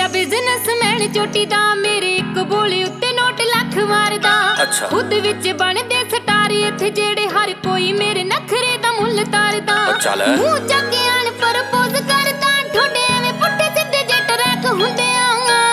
Businessman चोटी दा मेरे एक बोले उत्ते नोट लख मारदा। अच्छा। खुद विच बनदे स्टार इत्थे जेड़े हर कोई मेरे नखरे दा मुੱਲ तारदा। चल मूंह चंगे आन प्रपोज करदा ठोडे एवें पुट्ठे सिद्धे जे ट्रैक हुंदे आ।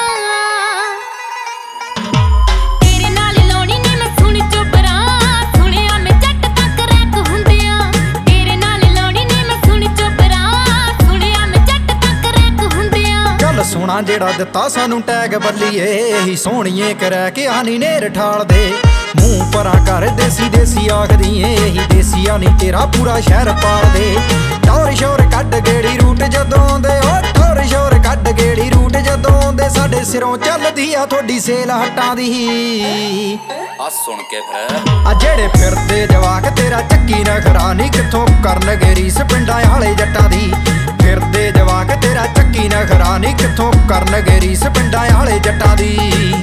तेरे नाल लाउणी नी मैं सुण चोपरा सुणिया मैं जट तक रैक हुंदे आ। तेरे नाल लाउणी नी मैं सुण चोपरा सुणिया मैं जट तक रैक हुंदे आ। चल सोना जेड़ा दिता सानू टैग बल्लीए यही सोहणीए करै के आनी नेर ठाल दे। मूंह परां कर देसी देसी आखदी यही देसिया नी तेरा पूरा शहर पाल दे। टौर शोर कड्ड गेड़ी रूट जदों दे ओ टौर शोर कड्ड गेड़ी रूट जदों दे साडे सिरों चलदी आ थोड़ी सेल हट्टां दी। आ सुन के फिर आ जेड़े फिरदे जवाक तेरा चक्की नखरा नी कित्थों करनगे रीस पिंडां आले जट्टां दी। फिरदे जवाक तेरा चक्की नखरा नी कित्थों करनगे रीस पिंडां आले जट्टां दी।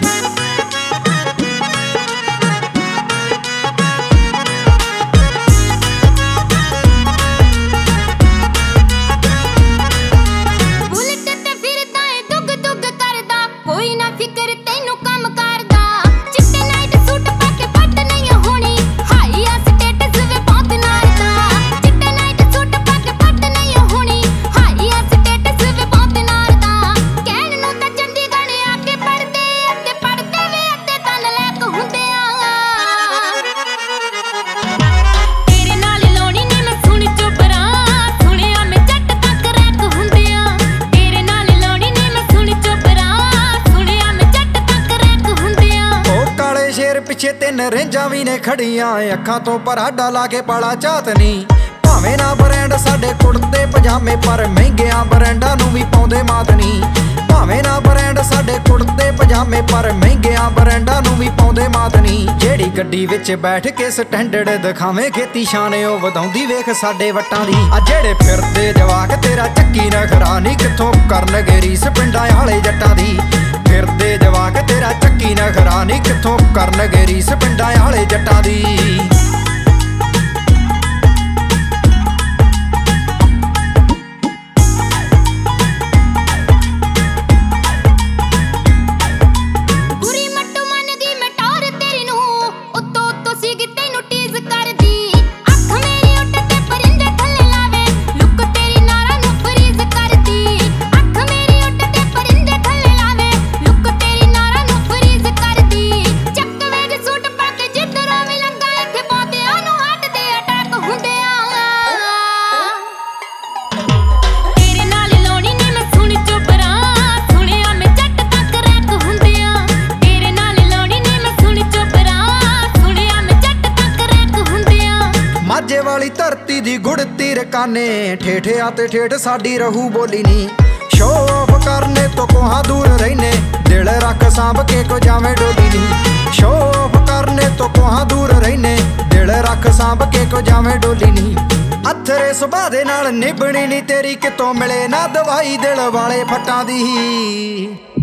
कोई ना फिकर तैनू काम करदा। चिट्टे नाइट सूट पाके पट नहीं होनी हाई आ स्टेटस वे बहुत नारदा। चिट्टे नाइट सूट पाके पट नहीं होनी हाई आ स्टेटस वे बहुत नारदा। कहण नूं तां चंडीगढ़ आके पढ़दे अते पढ़दे वे अते तन लैक हुंदे आ। तेरे नाल लाउणी नी मैं सुण चोपरा सुणिया मैं जट तक रैक हुंदे आ। तेरे नाल लाउणी नी मैं सुण चोपरा शेर पिछे तीन रेंजा भी ने खड़ियां अखां तो पराडा ला के पाला चातनी। भावें ना ब्रांड साडे कुड़ते पजामे पर महंगियां ब्रांडां नूं भी पाउंदे मातनी। भावें ना ब्रांड साडे कुड़ते पजामे पर महंगियां ब्रांडां नूं भी पाउंदे मातनी। जेड़ी गड्डी विच बैठ के स्टैंडर्ड दिखावे खेती शान ओ वधाउंदी वेख साडे वट्टां दी। आ जेड़े फिरदे जवाक तेरा चक्की नखरा नी कित्थों करनगे रीस पिंडां आले जट्टां दी। फिरदे जवाक तेरा चक्की नखरा नी कित्थों करनगे रीस पिंडां आले जट्टां दी। माझे वाली धरती दी गुड़ती रकाने ठेठिया ते ठेठ साडी रहू बोली नी। शो ऑफ करने तो कोहा दूर रहने दिल रख सांभ के को जावे डोली नी। शो ऑफ करने तो कोहा दूर रहने दिल रख सांभ के को जावे डोली नी। अथरे सुभा दे नाल निभणी नी तेरी कितों मिले ना दवाई दिल वाले फट्टां दी।